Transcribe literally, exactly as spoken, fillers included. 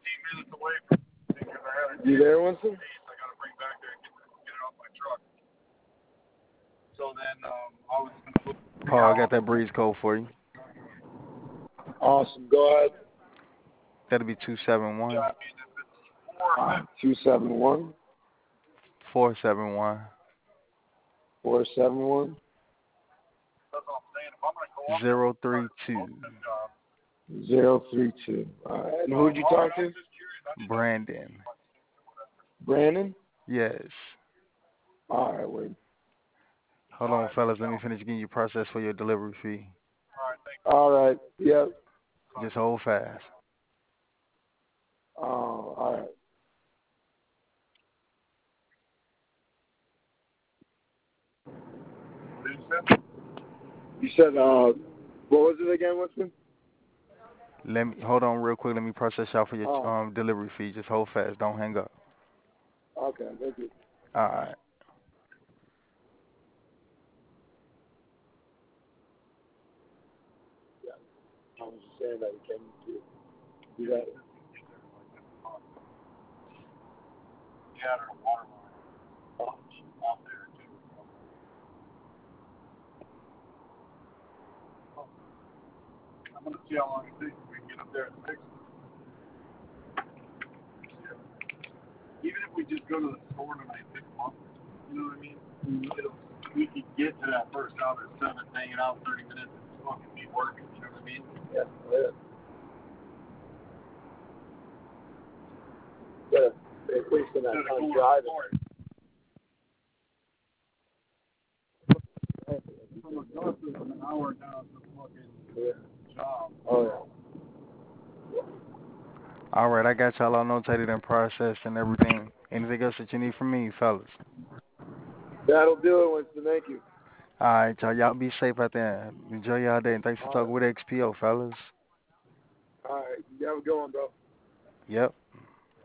You there, Winston? Paul, I got that breeze code for you. Awesome. Go ahead. That'll be two seven one, Two seven one four seven one, four seven one zero three two. zero three two. All right. And who did you talk to? Brandon. Brandon. Yes. All right. Wait. Hold on, fellas. Let me finish getting you processed for your delivery fee. All right. Yep. Just hold fast. Oh, all right. You said, uh, what was it again, Winston? Let me hold on real quick. Let me process y'all for your Oh. um delivery fee. Just hold fast. Don't hang up. Okay, thank you. All right. Yeah. I was just saying that you can do, do that. Oh. Yeah. Yeah. Yeah. At least in that time driving. Yeah. Oh, yeah. All right. I got y'all all notated and processed and everything. Anything else that you need from me, fellas? That'll do it, Winston. Thank you. All right, y'all. Y'all be safe out there. Enjoy y'all day. And thanks for All talking right. with X P O, fellas. All right. You have a good one, bro. Yep.